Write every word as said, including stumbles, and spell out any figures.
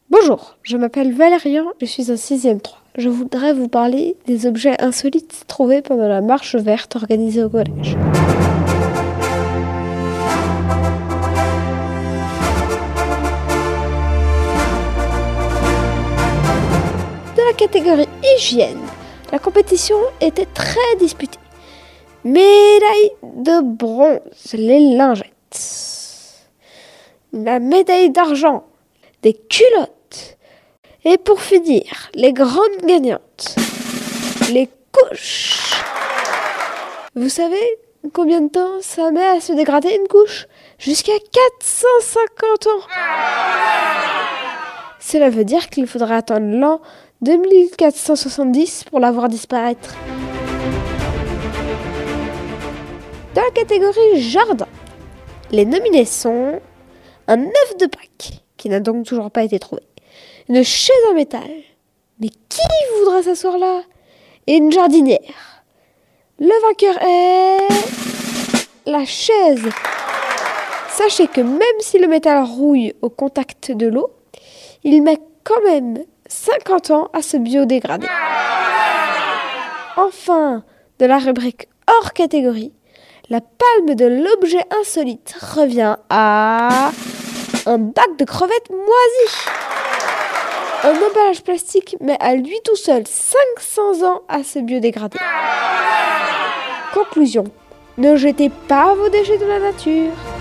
Bonjour, je m'appelle Valérian, je suis en sixième trois. Je voudrais vous parler des objets insolites trouvés pendant la marche verte organisée au collège. De la catégorie hygiène, la compétition était très disputée. Médaille de bronze, les lingettes. La médaille d'argent, des culottes. Et pour finir, les grandes gagnantes, les couches. Vous savez combien de temps ça met à se dégrader une couche ? Jusqu'à quatre cent cinquante ans. Cela veut dire qu'il faudra attendre l'an deux mille quatre cent soixante-dix pour la voir disparaître. Dans la catégorie jardin, les nominés sont un œuf de Pâques, qui n'a donc toujours pas été trouvé, une chaise en métal, mais qui voudra s'asseoir là ? Et une jardinière. Le vainqueur est la chaise. Sachez que même si le métal rouille au contact de l'eau, il met quand même cinquante ans à se biodégrader. Enfin, de la rubrique hors catégorie, la palme de l'objet insolite revient à un bac de crevettes moisies. Un emballage plastique met à lui tout seul cinq cents ans à se biodégrader. Conclusion, ne jetez pas vos déchets dans la nature.